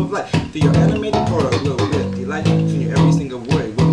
of life. Through your animated aura, will rip delight between your every single word.